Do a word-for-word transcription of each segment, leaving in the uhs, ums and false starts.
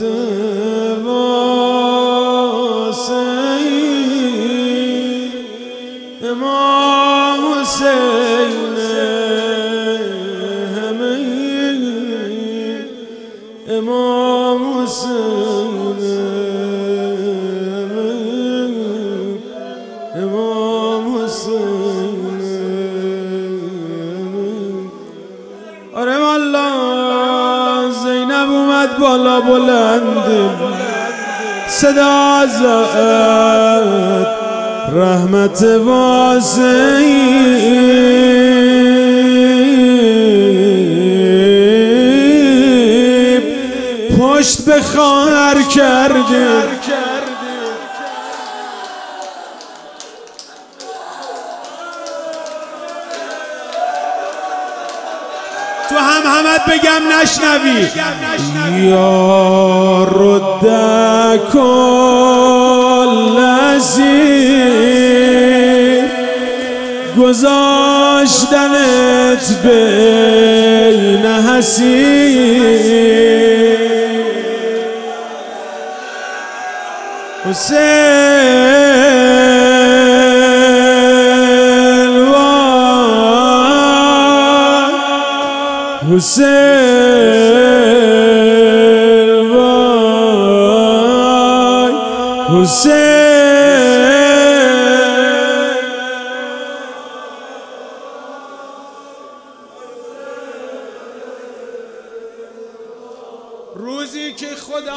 واسه امام حسین همه امام حسین امام حسین. آره والله زینب اومد بالا بلند صدا زد رحمت واسعی پشت به خواهر کرده تو هم همت بگم نشنوی یا رد کل اسیر گذاشتنت بین حسیر حسین وای حسین وای حسین. روزی که خدا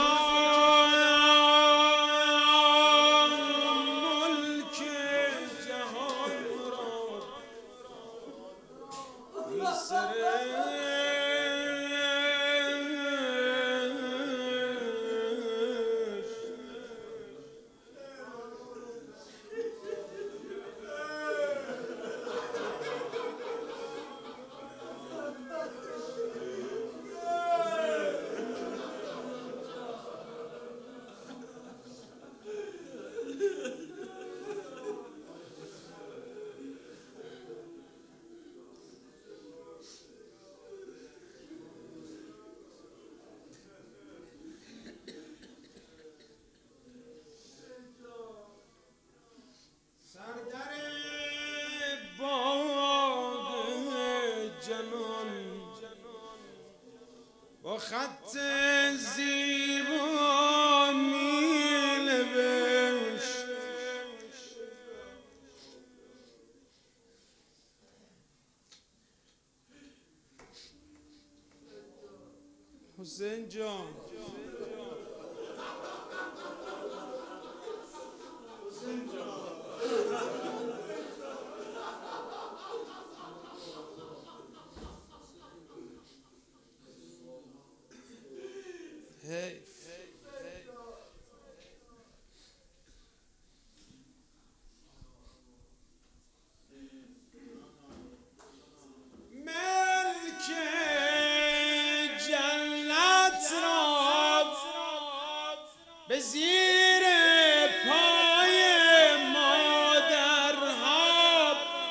ملک جهان را میسره با خط زیبا می نوشت حسین جان حسین جان ملک جنت را به زیر پای مادرها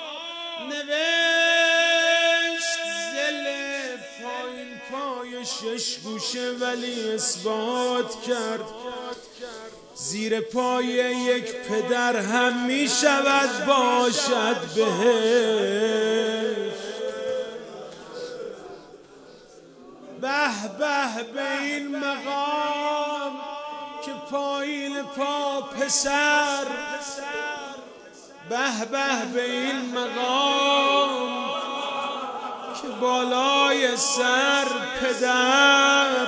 نوشت زل پایین پای شش گوشه ولی اثبات کرد زیر پای یک پدر هم می شود باشد بهشت. به به به این مقام که پایین پا پسر به به به این مقام که بالای سر پدر.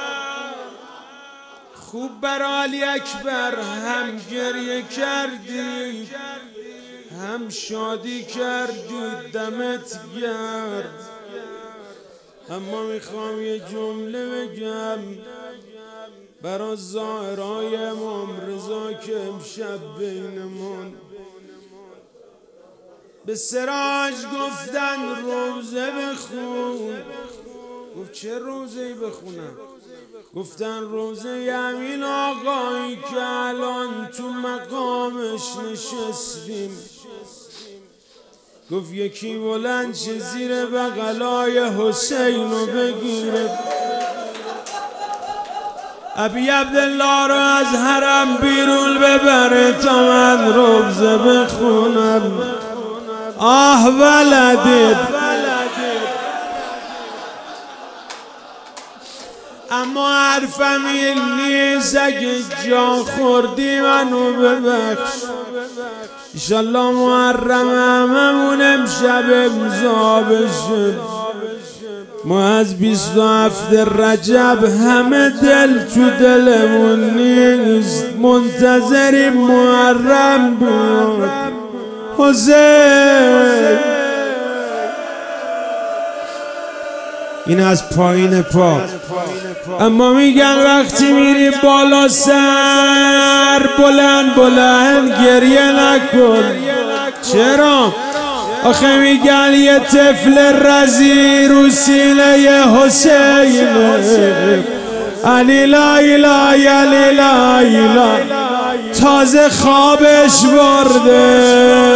خوب برای علی اکبر هم گریه کردی هم شادی کردی دمت گرد. اما میخوام یه جمله بگم برای زائرای امام رضا که امشب بینمون به سراج گفتن روزه بخون. گفت چه روزه‌ای بخونم؟ گفتن روزه امین آقایی که الان تو مقامش نشستیم. گفت یکی بلند شه زیر بغلای حسین رو بگیره ابی عبدالله رو از حرم بیرون ببره تا من روزه بخونم. آه ولدت. اما حرفم این نیست، اگه جا خوردی منو ببخش. ایشالله محرم هممون امشب امضا بشه. ما از بیست و هفت رجب همه دل تو دلمون نیست، منتظریم محرم بیاد. حسین این از پایین پا. اما میگن وقتی میری بالا سر بلند بلند گریه نکن. چرا؟ آخه میگن یه طفل رضی رو سینه حسینه. علی لا اله علی لا اله تازه خوابش برده.